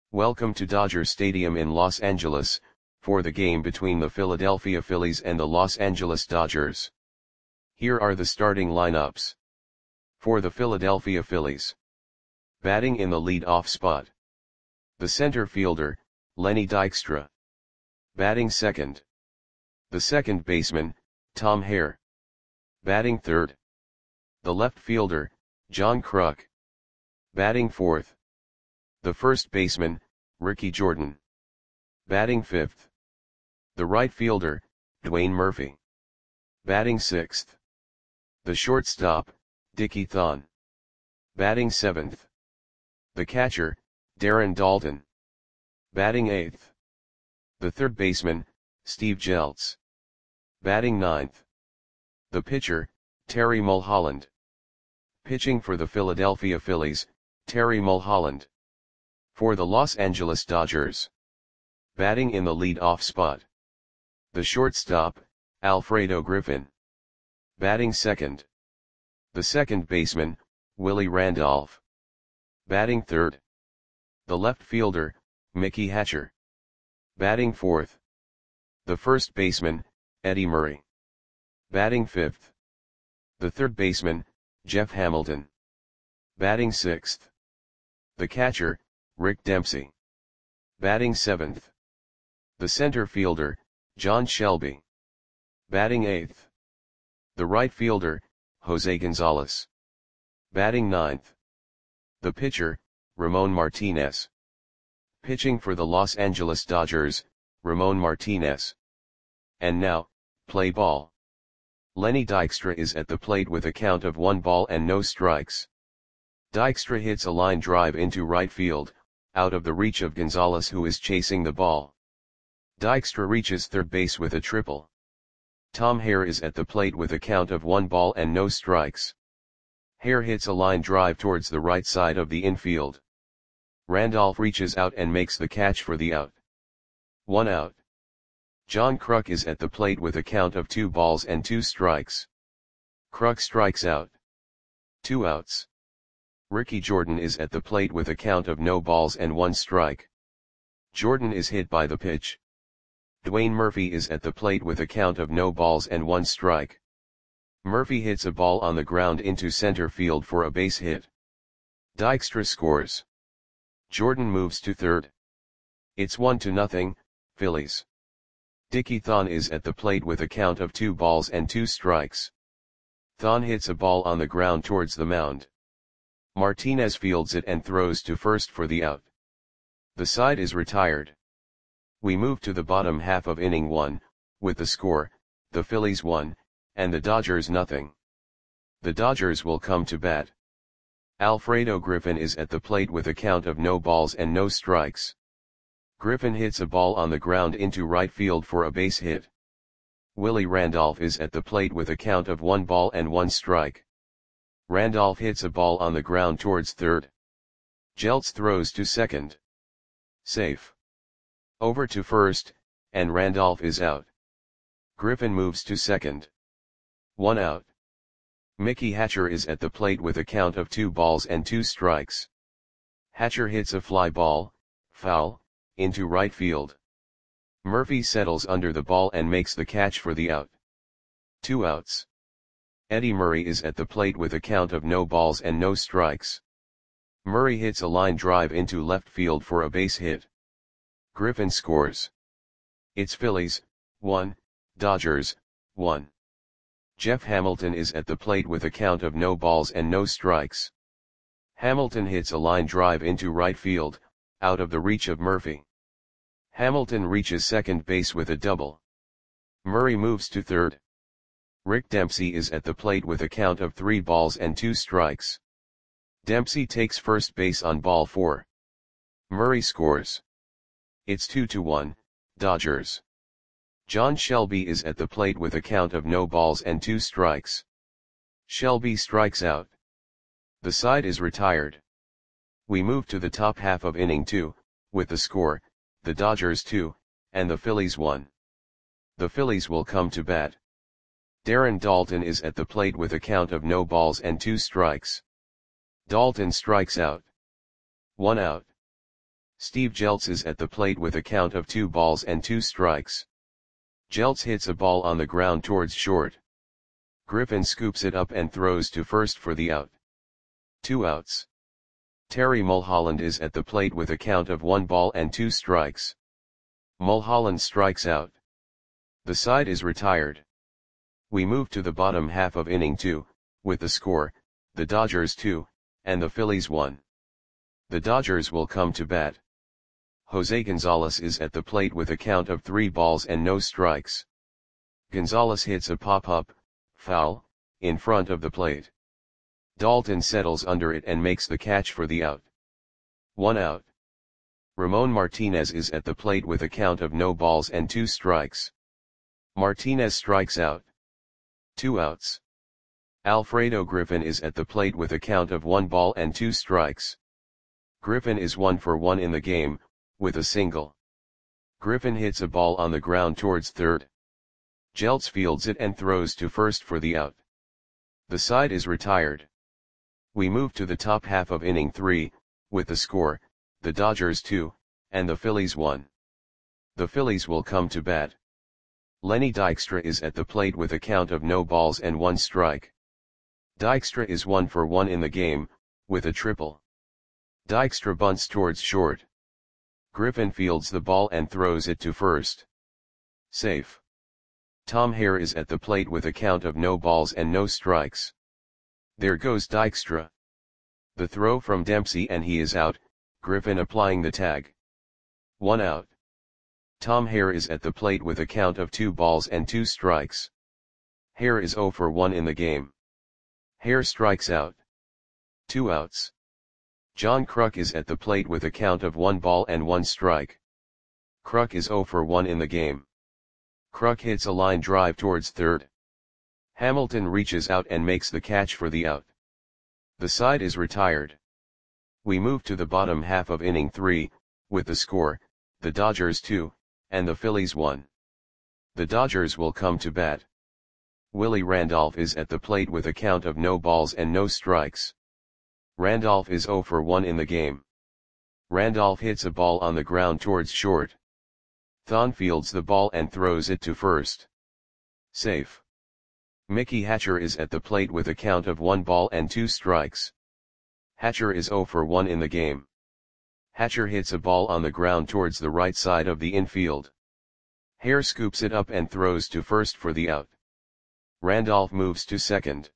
Welcome to Dodger Stadium in Los Angeles, for the game between the Philadelphia Phillies and the Los Angeles Dodgers. Here are the starting lineups. For the Philadelphia Phillies. Batting in the lead-off spot. The center fielder, Lenny Dykstra. Batting second. The second baseman, Tom Hare. Batting third. The left fielder, John Kruk. Batting fourth. The first baseman, Ricky Jordan. Batting fifth. The right fielder, Dwayne Murphy. Batting sixth. The shortstop, Dickie Thon. Batting seventh. The catcher, Darren Daulton. Batting eighth. The third baseman, Steve Jeltz. Batting ninth. The pitcher, Terry Mulholland. Pitching for the Philadelphia Phillies, Terry Mulholland. For the Los Angeles Dodgers. Batting in the lead-off spot. The shortstop, Alfredo Griffin. Batting second. The second baseman, Willie Randolph. Batting third. The left fielder, Mickey Hatcher. Batting fourth. The first baseman, Eddie Murray. Batting fifth. The third baseman, Jeff Hamilton. Batting sixth. The catcher, Rick Dempsey. Batting seventh. The center fielder, John Shelby. Batting eighth. The right fielder, Jose Gonzalez. Batting ninth. The pitcher, Ramon Martinez. Pitching for the Los Angeles Dodgers, Ramon Martinez. And now, play ball. Lenny Dykstra is at the plate with a count of 1 ball and no strikes. Dykstra hits a line drive into right field, out of the reach of Gonzalez, who is chasing the ball. Dykstra reaches third base with a triple. Tom Hare is at the plate with a count of 1 ball and no strikes. Hare hits a line drive towards the right side of the infield. Randolph reaches out and makes the catch for the out. 1 out. John Kruk is at the plate with a count of 2 balls and 2 strikes. Kruk strikes out. 2 outs. Ricky Jordan is at the plate with a count of no balls and 1 strike. Jordan is hit by the pitch. Dwayne Murphy is at the plate with a count of no balls and 1 strike. Murphy hits a ball on the ground into center field for a base hit. Dykstra scores. Jordan moves to third. It's 1-0, Phillies. Dickie Thon is at the plate with a count of 2 balls and 2 strikes. Thon hits a ball on the ground towards the mound. Martinez fields it and throws to first for the out. The side is retired. We move to the bottom half of inning 1, with the score, the Phillies 1, and the Dodgers 0. The Dodgers will come to bat. Alfredo Griffin is at the plate with a count of no balls and no strikes. Griffin hits a ball on the ground into right field for a base hit. Willie Randolph is at the plate with a count of 1 ball and 1 strike. Randolph hits a ball on the ground towards third. Jeltz throws to second. Safe. Over to first, and Randolph is out. Griffin moves to second. 1 out. Mickey Hatcher is at the plate with a count of 2 balls and 2 strikes. Hatcher hits a fly ball, foul, into right field. Murphy settles under the ball and makes the catch for the out. 2 outs. Eddie Murray is at the plate with a count of no balls and no strikes. Murray hits a line drive into left field for a base hit. Griffin scores. It's Phillies, 1, Dodgers, 1. Jeff Hamilton is at the plate with a count of no balls and no strikes. Hamilton hits a line drive into right field, out of the reach of Murphy. Hamilton reaches second base with a double. Murray moves to third. Rick Dempsey is at the plate with a count of 3 balls and 2 strikes. Dempsey takes first base on ball 4. Murray scores. It's 2-1, Dodgers. John Shelby is at the plate with a count of no balls and 2 strikes. Shelby strikes out. The side is retired. We move to the top half of inning 2, with the score, the Dodgers 2, and the Phillies 1. The Phillies will come to bat. Darren Daulton is at the plate with a count of no balls and 2 strikes. Daulton strikes out. 1 out. Steve Jeltz is at the plate with a count of 2 balls and 2 strikes. Jeltz hits a ball on the ground towards short. Griffin scoops it up and throws to first for the out. 2 outs. Terry Mulholland is at the plate with a count of 1 ball and 2 strikes. Mulholland strikes out. The side is retired. We move to the bottom half of inning 2, with the score, the Dodgers 2, and the Phillies 1. The Dodgers will come to bat. Jose Gonzalez is at the plate with a count of 3 balls and no strikes. Gonzalez hits a pop-up, foul, in front of the plate. Dalton settles under it and makes the catch for the out. 1 out. Ramon Martinez is at the plate with a count of no balls and 2 strikes. Martinez strikes out. 2 outs. Alfredo Griffin is at the plate with a count of 1 ball and 2 strikes. Griffin is 1 for 1 in the game, with a single. Griffin hits a ball on the ground towards third. Jeltz fields it and throws to first for the out. The side is retired. We move to the top half of inning 3, with the score, the Dodgers 2, and the Phillies 1. The Phillies will come to bat. Lenny Dykstra is at the plate with a count of no balls and 1 strike. Dykstra is 1 for 1 in the game, with a triple. Dykstra bunts towards short. Griffin fields the ball and throws it to first. Safe. Tom Hare is at the plate with a count of no balls and no strikes. There goes Dykstra. The throw from Dempsey and he is out, Griffin applying the tag. 1 out. Tom Hare is at the plate with a count of 2 balls and 2 strikes. Hare is 0 for 1 in the game. Hare strikes out. 2 outs. John Kruk is at the plate with a count of 1 ball and 1 strike. Kruk is 0 for 1 in the game. Kruk hits a line drive towards third. Hamilton reaches out and makes the catch for the out. The side is retired. We move to the bottom half of inning 3, with the score, the Dodgers 2, and the Phillies 1. The Dodgers will come to bat. Willie Randolph is at the plate with a count of no balls and no strikes. Randolph is 0 for 1 in the game. Randolph hits a ball on the ground towards short. Thon fields the ball and throws it to first. Safe. Mickey Hatcher is at the plate with a count of 1 ball and 2 strikes. Hatcher is 0 for 1 in the game. Hatcher hits a ball on the ground towards the right side of the infield. Hare scoops it up and throws to first for the out. Randolph moves to second.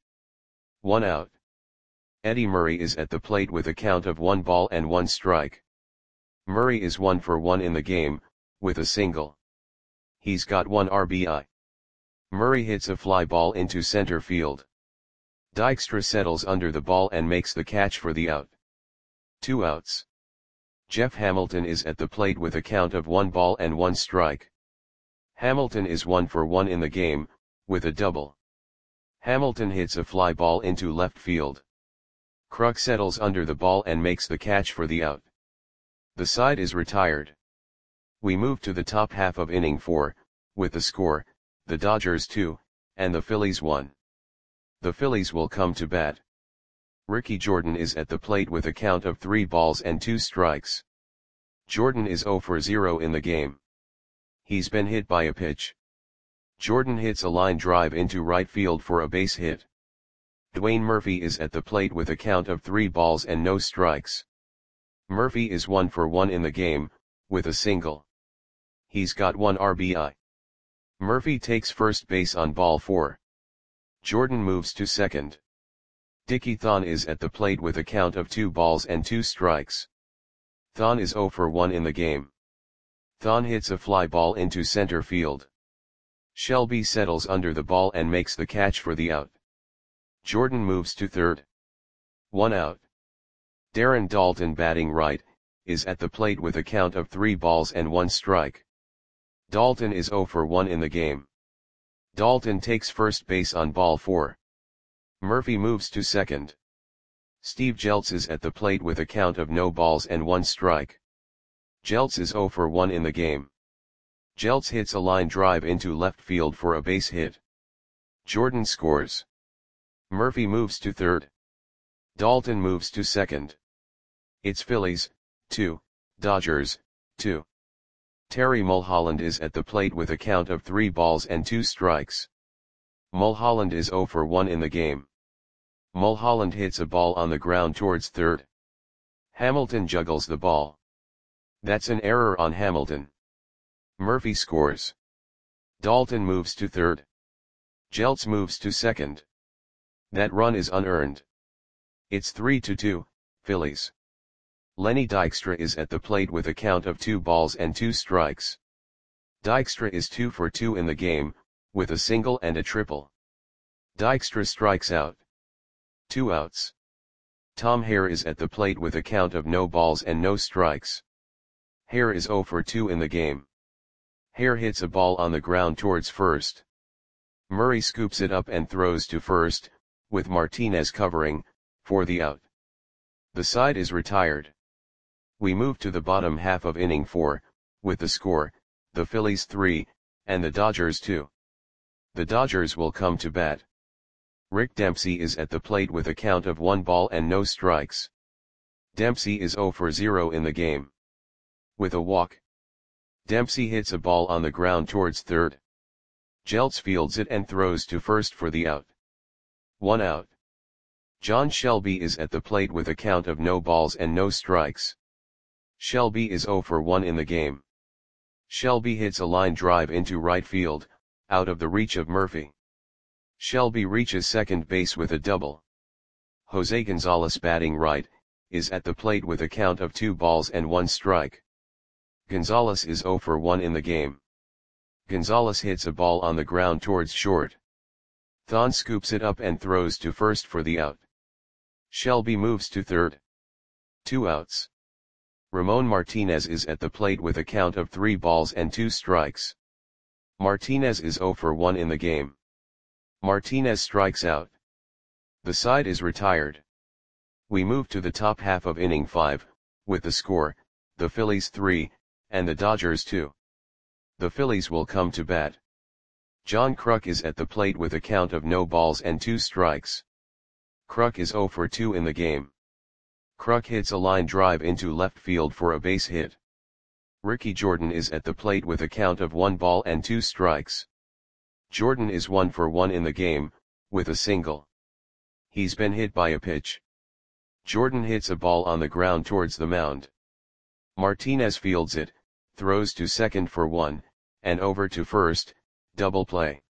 1 out. Eddie Murray is at the plate with a count of 1 ball and 1 strike. Murray is 1 for 1 in the game, with a single. He's got 1 RBI. Murray hits a fly ball into center field. Dykstra settles under the ball and makes the catch for the out. 2 outs. Jeff Hamilton is at the plate with a count of 1 ball and 1 strike. Hamilton is 1 for 1 in the game, with a double. Hamilton hits a fly ball into left field. Kruk settles under the ball and makes the catch for the out. The side is retired. We move to the top half of inning 4, with the score, the Dodgers 2, and the Phillies 1. The Phillies will come to bat. Ricky Jordan is at the plate with a count of 3 balls and 2 strikes. Jordan is 0 for 0 in the game. He's been hit by a pitch. Jordan hits a line drive into right field for a base hit. Dwayne Murphy is at the plate with a count of 3 balls and no strikes. Murphy is 1 for 1 in the game, with a single. He's got 1 RBI. Murphy takes first base on ball 4. Jordan moves to second. Dickie Thon is at the plate with a count of 2 balls and 2 strikes. Thon is 0 for 1 in the game. Thon hits a fly ball into center field. Shelby settles under the ball and makes the catch for the out. Jordan moves to third. 1 out. Darren Daulton, batting right, is at the plate with a count of 3 balls and 1 strike. Daulton is 0 for 1 in the game. Daulton takes first base on ball 4. Murphy moves to second. Steve Jeltz is at the plate with a count of no balls and 1 strike. Jeltz is 0 for 1 in the game. Jeltz hits a line drive into left field for a base hit. Jordan scores. Murphy moves to third. Daulton moves to second. It's Phillies, 2, Dodgers, 2. Terry Mulholland is at the plate with a count of 3 balls and 2 strikes. Mulholland is 0 for 1 in the game. Mulholland hits a ball on the ground towards third. Hamilton juggles the ball. That's an error on Hamilton. Murphy scores. Dalton moves to third. Jeltz moves to second. That run is unearned. It's 3-2, Phillies. Lenny Dykstra is at the plate with a count of 2 balls and 2 strikes. Dykstra is 2 for 2 in the game, with a single and a triple. Dykstra strikes out. 2 outs. Tom Hare is at the plate with a count of no balls and no strikes. Hare is 0 for 2 in the game. Hare hits a ball on the ground towards first. Murray scoops it up and throws to first, with Martinez covering, for the out. The side is retired. We move to the bottom half of inning 4, with the score, the Phillies 3, and the Dodgers 2. The Dodgers will come to bat. Rick Dempsey is at the plate with a count of 1 ball and no strikes. Dempsey is 0 for 0 in the game. With a walk. Dempsey hits a ball on the ground towards third. Jeltz fields it and throws to first for the out. 1 out. John Shelby is at the plate with a count of no balls and no strikes. Shelby is 0 for 1 in the game. Shelby hits a line drive into right field, out of the reach of Murphy. Shelby reaches second base with a double. Jose Gonzalez, batting right, is at the plate with a count of 2 balls and 1 strike. Gonzalez is 0 for 1 in the game. Gonzalez hits a ball on the ground towards short. Thon scoops it up and throws to first for the out. Shelby moves to third. 2 outs. Ramon Martinez is at the plate with a count of 3 balls and 2 strikes. Martinez is 0 for 1 in the game. Martinez strikes out. The side is retired. We move to the top half of inning 5, with the score, the Phillies 3, and the Dodgers 2. The Phillies will come to bat. John Kruk is at the plate with a count of no balls and 2 strikes. Kruk is 0 for 2 in the game. Kruk hits a line drive into left field for a base hit. Ricky Jordan is at the plate with a count of 1 ball and 2 strikes. Jordan is 1 for 1 in the game, with a single. He's been hit by a pitch. Jordan hits a ball on the ground towards the mound. Martinez fields it, throws to second for 1, and over to first, double play.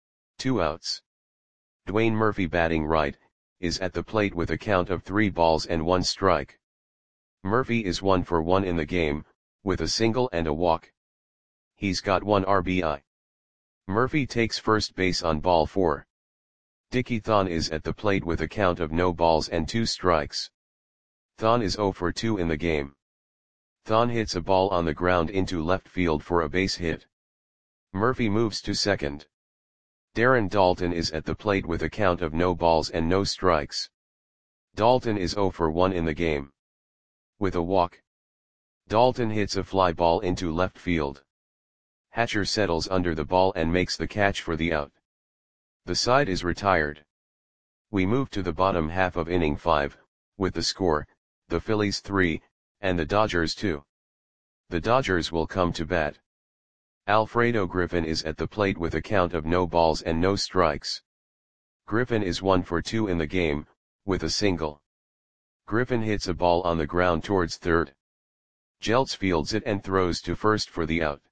2 outs. Dwayne Murphy, batting right, is at the plate with a count of 3 balls and 1 strike. Murphy is 1 for 1 in the game, with a single and a walk. He's got 1 RBI. Murphy takes first base on ball 4. Dickie Thon is at the plate with a count of no balls and 2 strikes. Thon is 0 for 2 in the game. Thon hits a ball on the ground into left field for a base hit. Murphy moves to second. Darren Daulton is at the plate with a count of no balls and no strikes. Daulton is 0 for 1 in the game. With a walk. Daulton hits a fly ball into left field. Hatcher settles under the ball and makes the catch for the out. The side is retired. We move to the bottom half of inning 5, with the score, the Phillies 3, and the Dodgers 2. The Dodgers will come to bat. Alfredo Griffin is at the plate with a count of no balls and no strikes. Griffin is 1 for 2 in the game, with a single. Griffin hits a ball on the ground towards third. Jeltz fields it and throws to first for the out.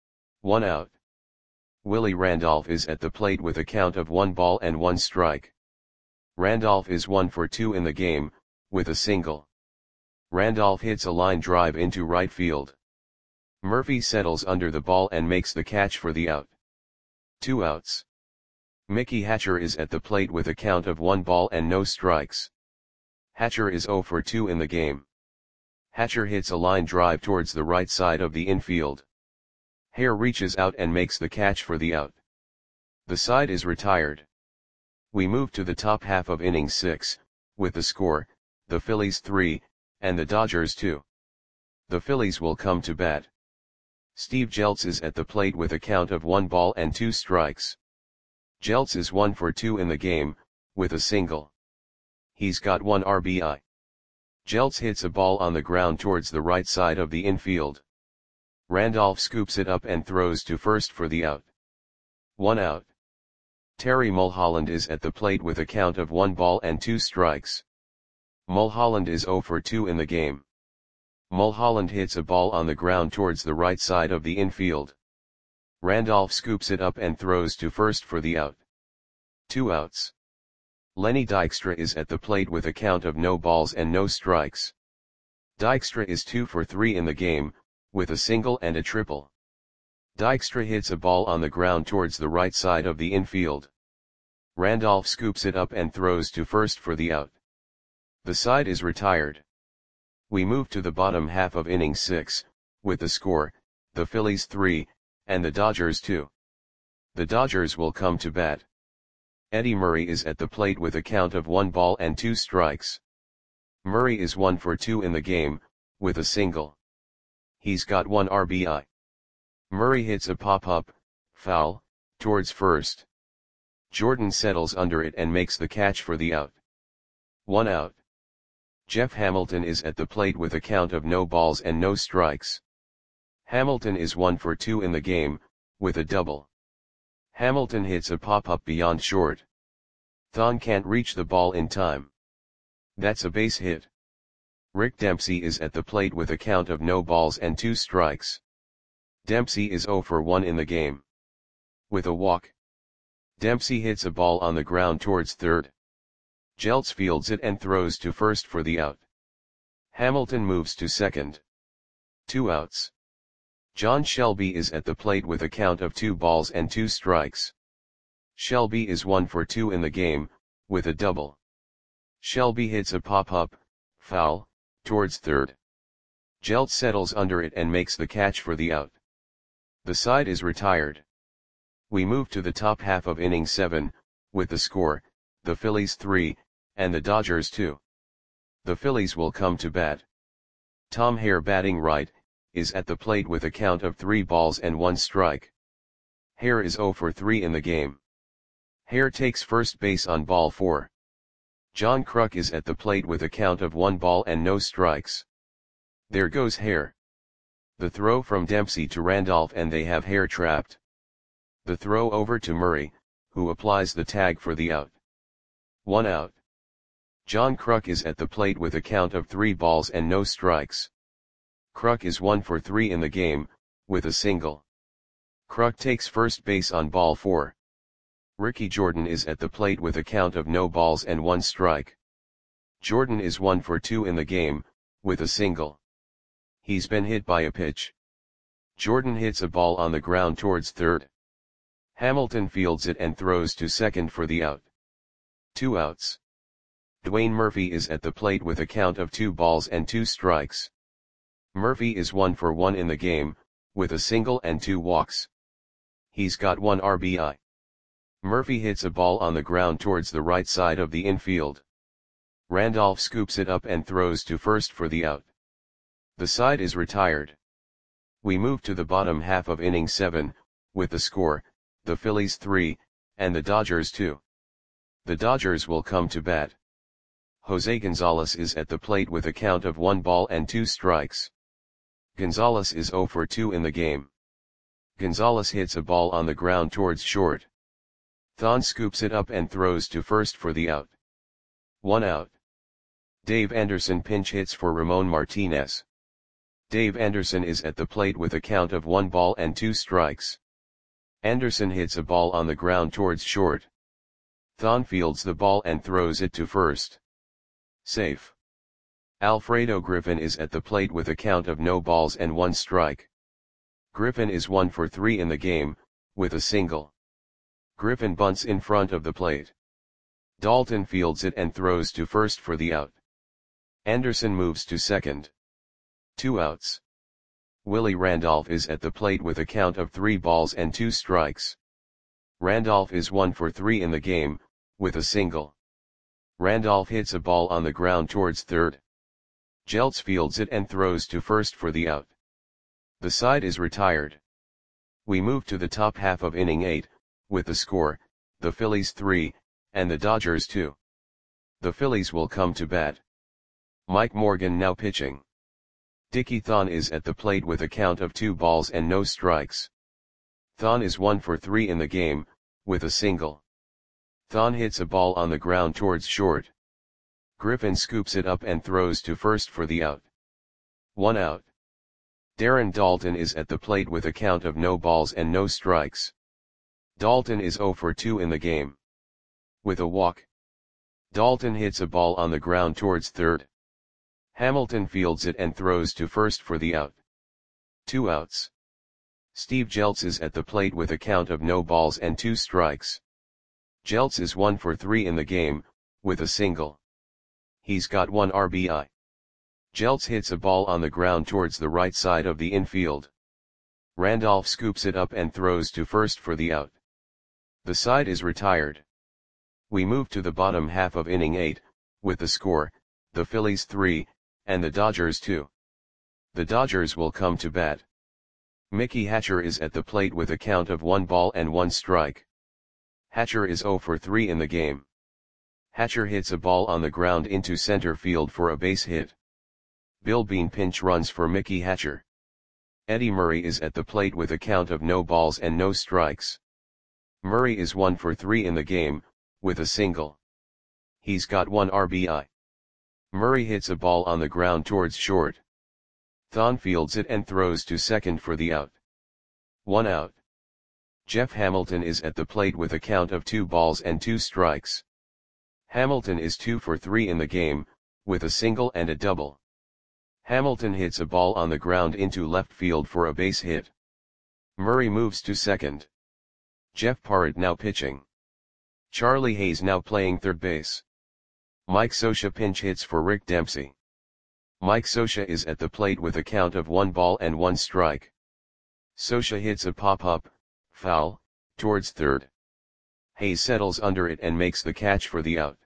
1 out. Willie Randolph is at the plate with a count of 1 ball and 1 strike. Randolph is 1 for 2 in the game, with a single. Randolph hits a line drive into right field. Murphy settles under the ball and makes the catch for the out. 2 outs. Mickey Hatcher is at the plate with a count of 1 ball and no strikes. Hatcher is 0 for 2 in the game. Hatcher hits a line drive towards the right side of the infield. Hare reaches out and makes the catch for the out. The side is retired. We move to the top half of inning 6, with the score, the Phillies 3, and the Dodgers 2. The Phillies will come to bat. Steve Jeltz is at the plate with a count of 1 ball and 2 strikes. Jeltz is 1 for 2 in the game, with a single. He's got 1 RBI. Jeltz hits a ball on the ground towards the right side of the infield. Randolph scoops it up and throws to first for the out. 1 out. Terry Mulholland is at the plate with a count of 1 ball and 2 strikes. Mulholland is 0 for 2 in the game. Mulholland hits a ball on the ground towards the right side of the infield. Randolph scoops it up and throws to first for the out. 2 outs. Lenny Dykstra is at the plate with a count of no balls and no strikes. Dykstra is 2 for 3 in the game, with a single and a triple. Dykstra hits a ball on the ground towards the right side of the infield. Randolph scoops it up and throws to first for the out. The side is retired. We move to the bottom half of inning 6, with the score, the Phillies 3, and the Dodgers 2. The Dodgers will come to bat. Eddie Murray is at the plate with a count of 1 ball and 2 strikes. Murray is 1 for 2 in the game, with a single. He's got 1 RBI. Murray hits a pop-up, foul, towards first. Jordan settles under it and makes the catch for the out. 1 out. Jeff Hamilton is at the plate with a count of no balls and no strikes. Hamilton is 1 for 2 in the game, with a double. Hamilton hits a pop-up beyond short. Thon can't reach the ball in time. That's a base hit. Rick Dempsey is at the plate with a count of no balls and 2 strikes. Dempsey is 0 for 1 in the game. With a walk. Dempsey hits a ball on the ground towards third. Jeltz fields it and throws to first for the out. Hamilton moves to second. 2 outs. John Shelby is at the plate with a count of 2 balls and 2 strikes. Shelby is 1 for 2 in the game, with a double. Shelby hits a pop-up, foul, towards third. Jeltz settles under it and makes the catch for the out. The side is retired. We move to the top half of inning 7, with the score, the Phillies 3, and the Dodgers 2. The Phillies will come to bat. Tom Hare, batting right, is at the plate with a count of 3 balls and 1 strike. Hare is 0 for 3 in the game. Hare takes first base on ball 4. John Kruk is at the plate with a count of 1 ball and no strikes. There goes Hare. The throw from Dempsey to Randolph and they have Hare trapped. The throw over to Murray, who applies the tag for the out. 1 out. John Kruk is at the plate with a count of 3 balls and no strikes. Kruk is 1 for 3 in the game, with a single. Kruk takes first base on ball 4. Ricky Jordan is at the plate with a count of no balls and 1 strike. Jordan is 1 for 2 in the game, with a single. He's been hit by a pitch. Jordan hits a ball on the ground towards third. Hamilton fields it and throws to second for the out. 2 outs. Dwayne Murphy is at the plate with a count of 2 balls and 2 strikes. Murphy is 1 for 1 in the game, with a single and 2 walks. He's got 1 RBI. Murphy hits a ball on the ground towards the right side of the infield. Randolph scoops it up and throws to first for the out. The side is retired. We move to the bottom half of inning 7, with the score, the Phillies 3, and the Dodgers 2. The Dodgers will come to bat. Jose Gonzalez is at the plate with a count of 1 ball and 2 strikes. Gonzalez is 0 for 2 in the game. Gonzalez hits a ball on the ground towards short. Thon scoops it up and throws to first for the out. 1 out. Dave Anderson pinch hits for Ramon Martinez. Dave Anderson is at the plate with a count of 1 ball and 2 strikes. Anderson hits a ball on the ground towards short. Thon fields the ball and throws it to first. Safe. Alfredo Griffin is at the plate with a count of no balls and 1 strike. Griffin is 1 for 3 in the game, with a single. Griffin bunts in front of the plate. Dalton fields it and throws to first for the out. Anderson moves to second. 2 outs. Willie Randolph is at the plate with a count of 3 balls and 2 strikes. Randolph is 1 for 3 in the game, with a single. Randolph hits a ball on the ground towards third. Jeltz fields it and throws to first for the out. The side is retired. We move to the top half of inning 8, with the score, the Phillies 3, and the Dodgers 2. The Phillies will come to bat. Mike Morgan now pitching. Dickie Thon is at the plate with a count of 2 balls and no strikes. Thon is 1 for 3 in the game, with a single. Thon hits a ball on the ground towards short. Griffin scoops it up and throws to first for the out. 1 out. Darren Daulton is at the plate with a count of no balls and no strikes. Daulton is 0 for 2 in the game. With a walk. Daulton hits a ball on the ground towards third. Hamilton fields it and throws to first for the out. 2 outs. Steve Jeltz is at the plate with a count of no balls and 2 strikes. Jeltz is 1 for 3 in the game, with a single. He's got 1 RBI. Jeltz hits a ball on the ground towards the right side of the infield. Randolph scoops it up and throws to first for the out. The side is retired. We move to the bottom half of inning 8, with the score, the Phillies 3, and the Dodgers 2. The Dodgers will come to bat. Mickey Hatcher is at the plate with a count of 1 ball and 1 strike. Hatcher is 0 for 3 in the game. Hatcher hits a ball on the ground into center field for a base hit. Bill Bean pinch runs for Mickey Hatcher. Eddie Murray is at the plate with a count of no balls and no strikes. Murray is 1 for 3 in the game, with a single. He's got 1 RBI. Murray hits a ball on the ground towards short. Thon fields it and throws to second for the out. 1 out. Jeff Hamilton is at the plate with a count of 2 balls and 2 strikes. Hamilton is 2 for 3 in the game, with a single and a double. Hamilton hits a ball on the ground into left field for a base hit. Murray moves to second. Jeff Parrott now pitching. Charlie Hayes now playing third base. Mike Scioscia pinch hits for Rick Dempsey. Mike Scioscia is at the plate with a count of 1 ball and 1 strike. Scioscia hits a pop-up, foul, towards third. Hayes settles under it and makes the catch for the out.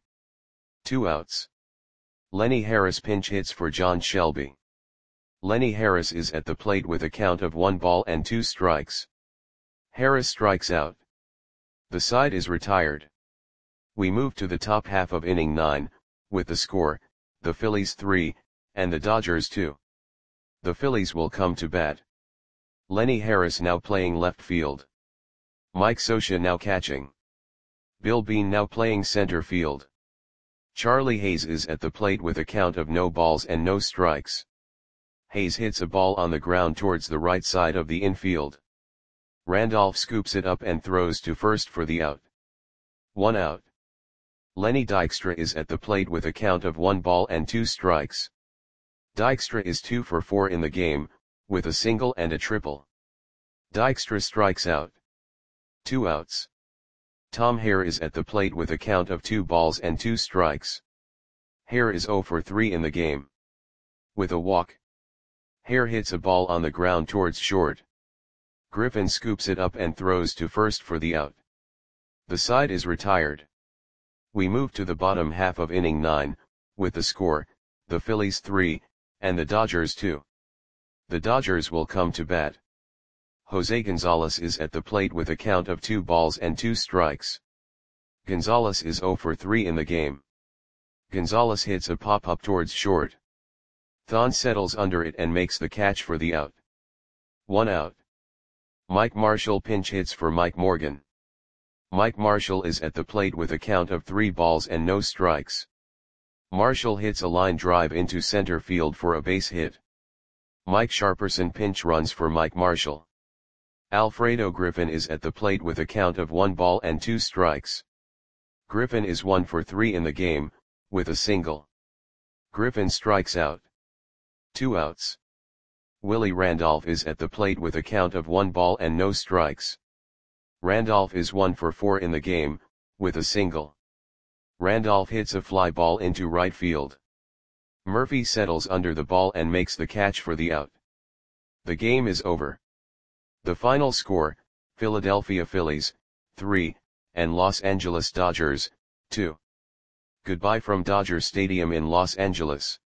2 outs. Lenny Harris pinch hits for John Shelby. Lenny Harris is at the plate with a count of 1 ball and 2 strikes. Harris strikes out. The side is retired. We move to the top half of inning 9, with the score, the Phillies 3, and the Dodgers 2. The Phillies will come to bat. Lenny Harris now playing left field. Mike Scioscia now catching. Bill Bean now playing center field. Charlie Hayes is at the plate with a count of no balls and no strikes. Hayes hits a ball on the ground towards the right side of the infield. Randolph scoops it up and throws to first for the out. 1 out. Lenny Dykstra is at the plate with a count of 1 ball and 2 strikes. Dykstra is 2 for 4 in the game, with a single and a triple. Dykstra strikes out. 2 outs. Tom Hare is at the plate with a count of 2 balls and 2 strikes. Hare is 0 for 3 in the game. With a walk. Hare hits a ball on the ground towards short. Griffin scoops it up and throws to first for the out. The side is retired. We move to the bottom half of inning 9, with the score, the Phillies 3, and the Dodgers 2. The Dodgers will come to bat. Jose Gonzalez is at the plate with a count of 2 balls and 2 strikes. Gonzalez is 0 for 3 in the game. Gonzalez hits a pop-up towards short. Thon settles under it and makes the catch for the out. 1 out. Mike Marshall pinch hits for Mike Morgan. Mike Marshall is at the plate with a count of 3 balls and no strikes. Marshall hits a line drive into center field for a base hit. Mike Sharperson pinch runs for Mike Marshall. Alfredo Griffin is at the plate with a count of 1 ball and 2 strikes. Griffin is 1 for 3 in the game, with a single. Griffin strikes out. 2 outs. Willie Randolph is at the plate with a count of 1 ball and no strikes. Randolph is 1 for 4 in the game, with a single. Randolph hits a fly ball into right field. Murphy settles under the ball and makes the catch for the out. The game is over. The final score, Philadelphia Phillies, 3, and Los Angeles Dodgers, 2. Goodbye from Dodger Stadium in Los Angeles.